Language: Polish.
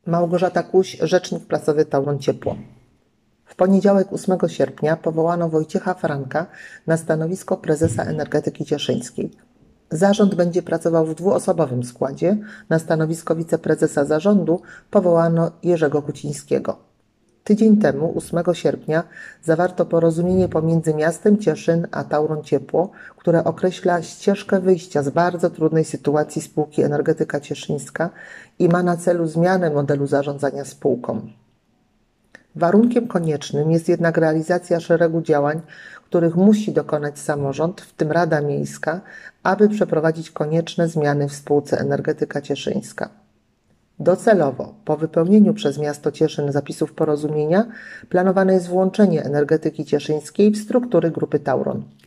Małgorzata Kuś, rzecznik prasowy Tauron Ciepło. W poniedziałek 8 sierpnia powołano Wojciecha Franka na stanowisko prezesa Energetyki Cieszyńskiej. Zarząd będzie pracował w dwuosobowym składzie. Na stanowisko wiceprezesa zarządu powołano Jerzego Kucińskiego. Tydzień temu, 8 sierpnia, zawarto porozumienie pomiędzy miastem Cieszyn a Tauron Ciepło, które określa ścieżkę wyjścia z bardzo trudnej sytuacji spółki Energetyka Cieszyńska i ma na celu zmianę modelu zarządzania spółką. Warunkiem koniecznym jest jednak realizacja szeregu działań, których musi dokonać samorząd, w tym Rada Miejska, aby przeprowadzić konieczne zmiany w spółce Energetyka Cieszyńska. Docelowo, po wypełnieniu przez miasto Cieszyn zapisów porozumienia, planowane jest włączenie Energetyki Cieszyńskiej w struktury Grupy Tauron.